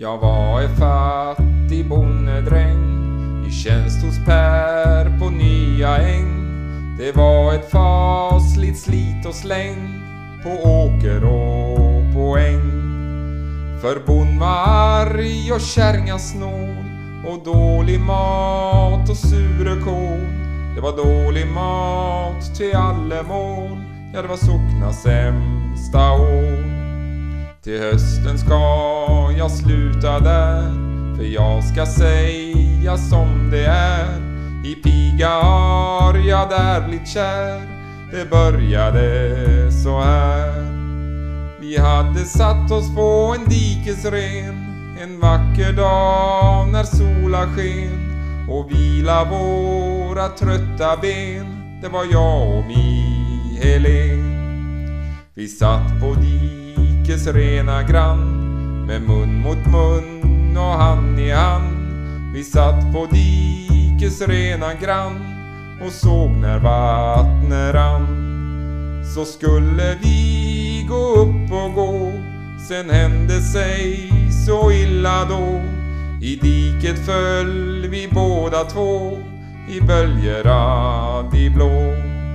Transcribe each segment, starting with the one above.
Jag var en fattig bonnedräng i tjänst hos Per på Nya Äng. Det var ett fasligt slit och släng på åker och på äng. För bonn var arg och kärringar snål och dålig mat och sure kål. Det var dålig mat till alla mål. Ja, det var sockna sämsta år. Till hösten ska jag sluta där, för jag ska säga som det är. I piga har jag där blivit kär. Det började så här. Vi hade satt oss på en dikesren en vacker dag när sola sken och vila våra trötta ben. Det var jag och mi Helen. Vi satt på dikesrena grann med mun mot mun och hand i hand. Vi satt på dikesrena grann och såg när vattnet rann. Så skulle vi gå upp och gå, sen hände sig så illa då. I diket föll vi båda två i böljerad i blå.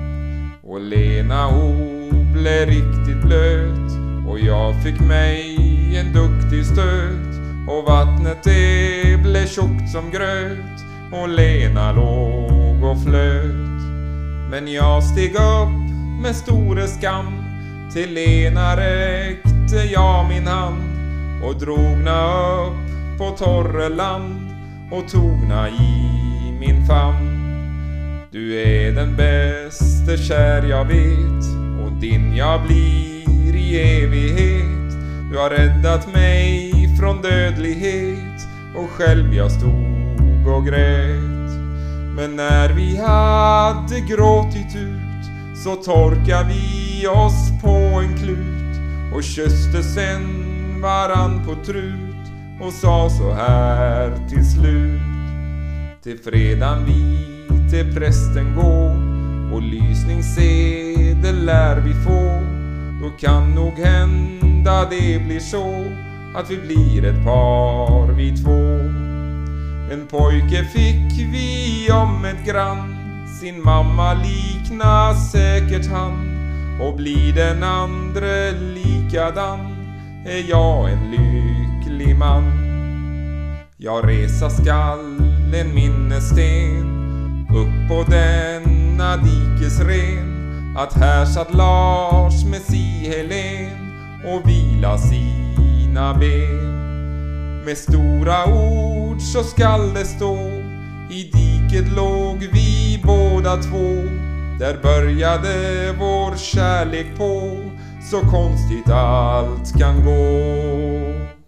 Och Lena hon blev riktigt blöt och jag fick mig en duktig stöt. Och vattnet det blev tjockt som gröt och Lena låg och flöt. Men jag steg upp med store skam, till Lena räckte jag min hand och drogna upp på torre land och togna i min famn. Du är den bäste kär jag vet och din jag blir i evighet. Du har räddat mig från dödlighet och själv jag stod och grät. Men när vi hade gråtit ut så torkade vi oss på en klut och kysste sen varann på trut och sa så här till slut. Till fredagen vi till prästen gå och lysningssedel lär vi få. Då kan nog hända det blir så att vi blir ett par vi två. En pojke fick vi om ett grann, sin mamma likna säkert han. Och blir den andre likadan är jag en lycklig man. Jag resa skall en minnesten upp på denna dikesren, att här satt Lars med si Helen och vila sina ben. Med stora ord så skall det stå, i diket låg vi båda två. Där började vår kärlek på, så konstigt allt kan gå.